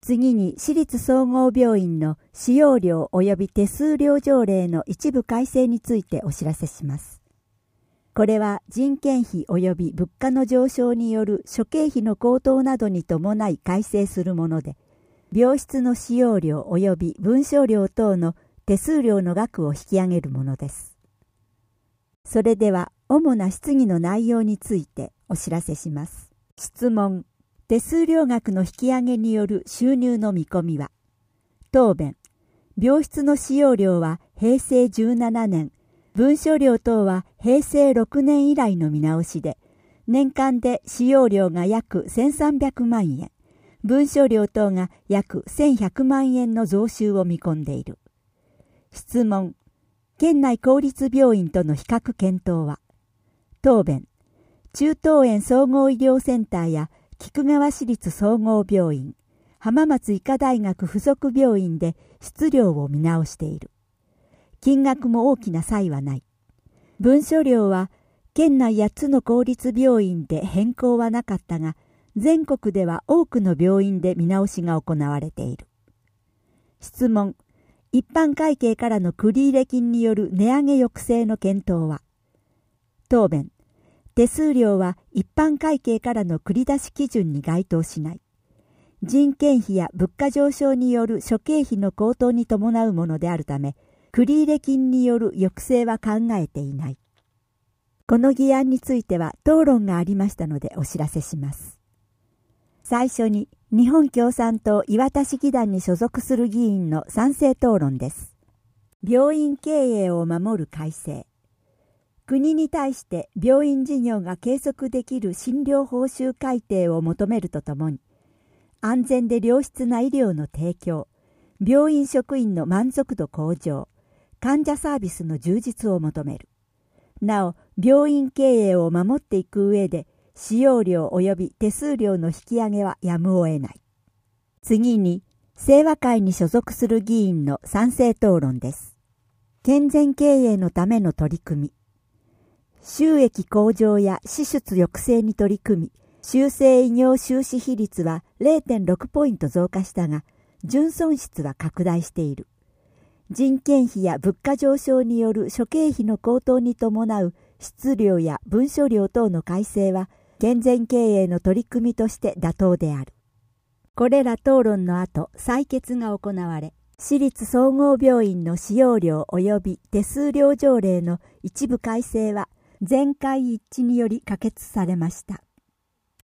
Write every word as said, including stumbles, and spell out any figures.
次に私立総合病院の使用料及び手数料条例の一部改正についてお知らせします。これは人件費及び物価の上昇による諸経費の高騰などに伴い改正するもので、病室の使用料及び文書料等の手数料の額を引き上げるものです。それでは主な質疑の内容についてお知らせします。質問。手数料額の引き上げによる収入の見込みは。答弁。病室の使用料はへいせいじゅうななねん、文書料等はへいせいろくねん以来の見直しで、年間で使用料が約せんさんびゃくまんえん、文書料等が約せんひゃくまんえんの増収を見込んでいる。質問。県内公立病院との比較検討は。答弁。中東園総合医療センターや菊川市立総合病院、浜松医科大学附属病院で質料を見直している。金額も大きな差異はない。文書料は県内やっつの公立病院で変更はなかったが、全国では多くの病院で見直しが行われている。質問。一般会計からの繰入金による値上げ抑制の検討は。答弁。手数料は一般会計からの繰り出し基準に該当しない。人件費や物価上昇による諸経費の高騰に伴うものであるため、繰入金による抑制は考えていない。この議案については討論がありましたのでお知らせします。最初に日本共産党磐田市議団に所属する議員の賛成討論です。病院経営を守る改正。国に対して病院事業が継続できる診療報酬改定を求めるとともに、安全で良質な医療の提供、病院職員の満足度向上、患者サービスの充実を求める。なお、病院経営を守っていく上で、使用料及び手数料の引き上げはやむを得ない。次に、清和会に所属する議員の賛成討論です。健全経営のための取り組み。収益向上や支出抑制に取り組み、修正医療収支比率は れいてんろく ポイント増加したが、純損失は拡大している。人件費や物価上昇による諸経費の高騰に伴う質料や文書料等の改正は、健全経営の取り組みとして妥当である。これら討論の後、採決が行われ、私立総合病院の使用料及び手数料条例の一部改正は、全会一致により可決されました。